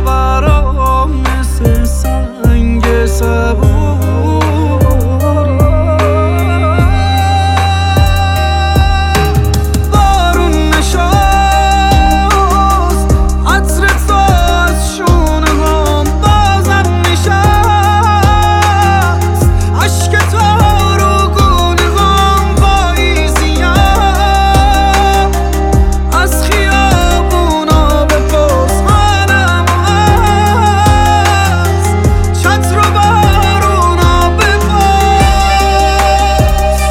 برام مثل سنگ صبوری. بارون نشست عطر تو از شونه هم بازم نشست، عشق تو رو گونه هم پاییزیم. از خیابونا بپرس حالم هست، چتر و بارونا بپرس.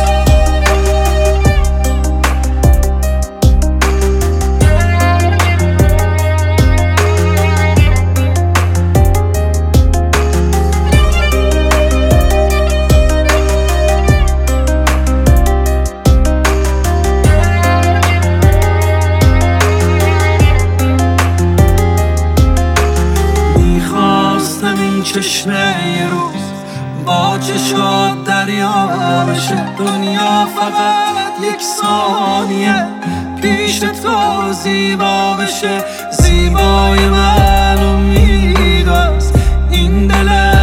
میخواستم این چشمه یه روز با چشات دریا بشه، دنیا فقط یک ثانیه پیش تو زیبا بشه. زیبای من امیدست، این دل